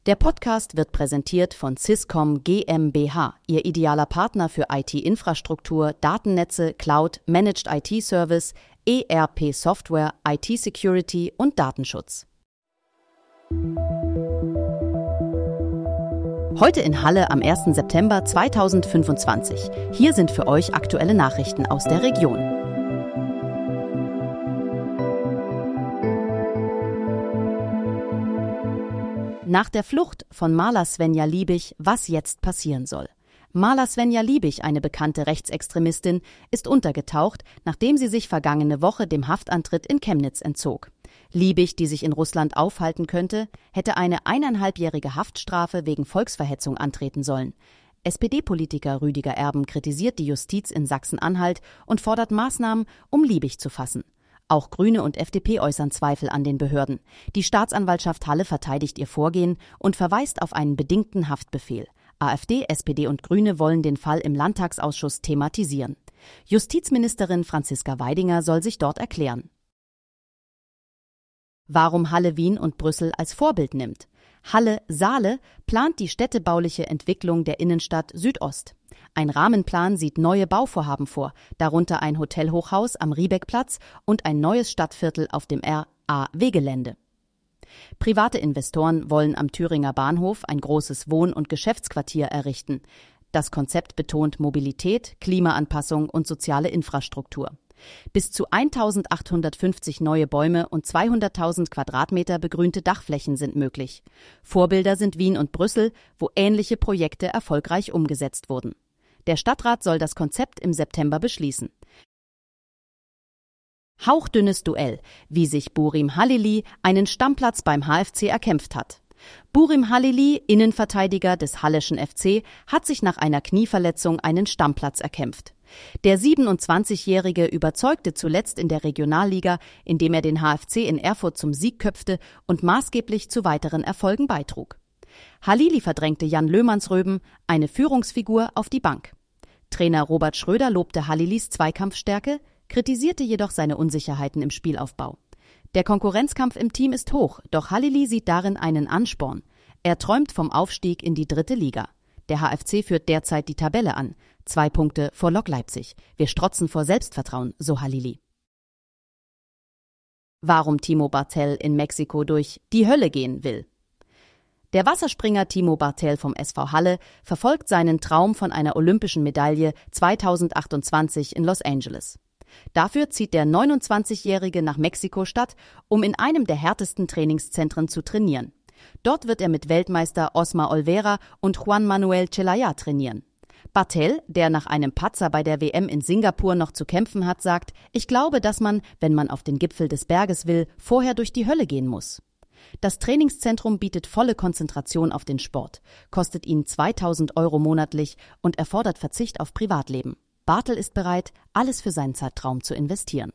Der Podcast wird präsentiert von Syscom GmbH, Ihr idealer Partner für IT-Infrastruktur, Datennetze, Cloud, Managed IT-Service, ERP-Software, IT-Security und Datenschutz. Heute in Halle am 1. September 2025. Hier sind für euch aktuelle Nachrichten aus der Region. Nach der Flucht von Maler Svenja Liebig, was jetzt passieren soll. Maler Svenja Liebig, eine bekannte Rechtsextremistin, ist untergetaucht, nachdem sie sich vergangene Woche dem Haftantritt in Chemnitz entzog. Liebig, die sich in Russland aufhalten könnte, hätte eine 1,5-jährige Haftstrafe wegen Volksverhetzung antreten sollen. SPD-Politiker Rüdiger Erben kritisiert die Justiz in Sachsen-Anhalt und fordert Maßnahmen, um Liebig zu fassen. Auch Grüne und FDP äußern Zweifel an den Behörden. Die Staatsanwaltschaft Halle verteidigt ihr Vorgehen und verweist auf einen bedingten Haftbefehl. AfD, SPD und Grüne wollen den Fall im Landtagsausschuss thematisieren. Justizministerin Franziska Weidinger soll sich dort erklären. Warum Halle Wien und Brüssel als Vorbild nimmt. Halle-Saale plant die städtebauliche Entwicklung der Innenstadt Südost. Ein Rahmenplan sieht neue Bauvorhaben vor, darunter ein Hotelhochhaus am Riebeckplatz und ein neues Stadtviertel auf dem RAW-Gelände. Private Investoren wollen am Thüringer Bahnhof ein großes Wohn- und Geschäftsquartier errichten. Das Konzept betont Mobilität, Klimaanpassung und soziale Infrastruktur. Bis zu 1.850 neue Bäume und 200.000 Quadratmeter begrünte Dachflächen sind möglich. Vorbilder sind Wien und Brüssel, wo ähnliche Projekte erfolgreich umgesetzt wurden. Der Stadtrat soll das Konzept im September beschließen. Hauchdünnes Duell, wie sich Burim Halili einen Stammplatz beim HFC erkämpft hat. Burim Halili, Innenverteidiger des Halleschen FC, hat sich nach einer Knieverletzung einen Stammplatz erkämpft. Der 27-Jährige überzeugte zuletzt in der Regionalliga, indem er den HFC in Erfurt zum Sieg köpfte und maßgeblich zu weiteren Erfolgen beitrug. Halili verdrängte Jan Löhmannsröben, eine Führungsfigur, auf die Bank. Trainer Robert Schröder lobte Halilis Zweikampfstärke, kritisierte jedoch seine Unsicherheiten im Spielaufbau. Der Konkurrenzkampf im Team ist hoch, doch Halili sieht darin einen Ansporn. Er träumt vom Aufstieg in die 3. Liga. Der HFC führt derzeit die Tabelle an. 2 Punkte vor Lok Leipzig. Wir strotzen vor Selbstvertrauen, so Halili. Warum Timo Bartel in Mexiko durch die Hölle gehen will. Der Wasserspringer Timo Bartel vom SV Halle verfolgt seinen Traum von einer olympischen Medaille 2028 in Los Angeles. Dafür zieht der 29-Jährige nach Mexiko-Stadt, um in einem der härtesten Trainingszentren zu trainieren. Dort wird er mit Weltmeister Osmar Olvera und Juan Manuel Celaya trainieren. Bartel, der nach einem Patzer bei der WM in Singapur noch zu kämpfen hat, sagt: Ich glaube, dass man, wenn man auf den Gipfel des Berges will, vorher durch die Hölle gehen muss. Das Trainingszentrum bietet volle Konzentration auf den Sport, kostet ihn 2.000 € monatlich und erfordert Verzicht auf Privatleben. Bartel ist bereit, alles für seinen Traum zu investieren.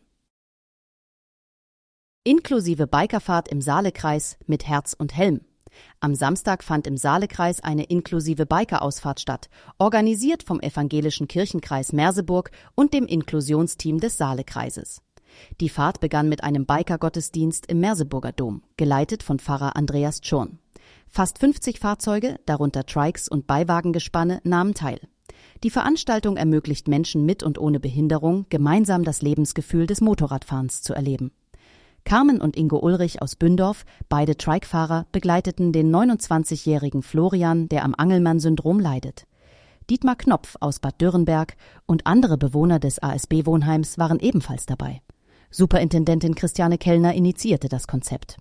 Inklusive Bikerfahrt im Saalekreis mit Herz und Helm. Am Samstag fand im Saalekreis eine inklusive Bikerausfahrt statt, organisiert vom Evangelischen Kirchenkreis Merseburg und dem Inklusionsteam des Saalekreises. Die Fahrt begann mit einem Biker-Gottesdienst im Merseburger Dom, geleitet von Pfarrer Andreas Tschorn. Fast 50 Fahrzeuge, darunter Trikes und Beiwagengespanne, nahmen teil. Die Veranstaltung ermöglicht Menschen mit und ohne Behinderung, gemeinsam das Lebensgefühl des Motorradfahrens zu erleben. Carmen und Ingo Ulrich aus Bündorf, beide Trikefahrer, begleiteten den 29-jährigen Florian, der am Angelmann-Syndrom leidet. Dietmar Knopf aus Bad Dürrenberg und andere Bewohner des ASB-Wohnheims waren ebenfalls dabei. Superintendentin Christiane Kellner initiierte das Konzept.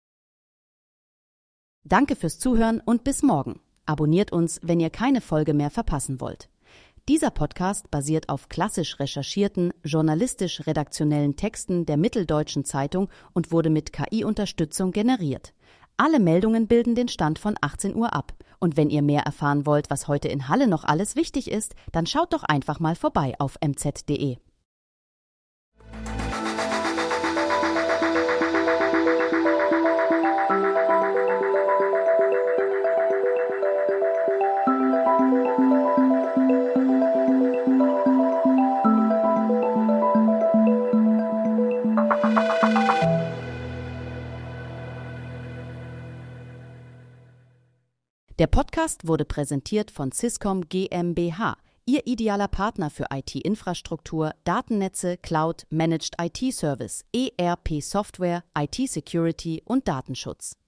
Danke fürs Zuhören und bis morgen. Abonniert uns, wenn ihr keine Folge mehr verpassen wollt. Dieser Podcast basiert auf klassisch recherchierten, journalistisch-redaktionellen Texten der Mitteldeutschen Zeitung und wurde mit KI-Unterstützung generiert. Alle Meldungen bilden den Stand von 18 Uhr ab. Und wenn ihr mehr erfahren wollt, was heute in Halle noch alles wichtig ist, dann schaut doch einfach mal vorbei auf mz.de. Der Podcast wurde präsentiert von Syscom GmbH, Ihr idealer Partner für IT-Infrastruktur, Datennetze, Cloud, Managed IT-Service, ERP-Software, IT-Security und Datenschutz.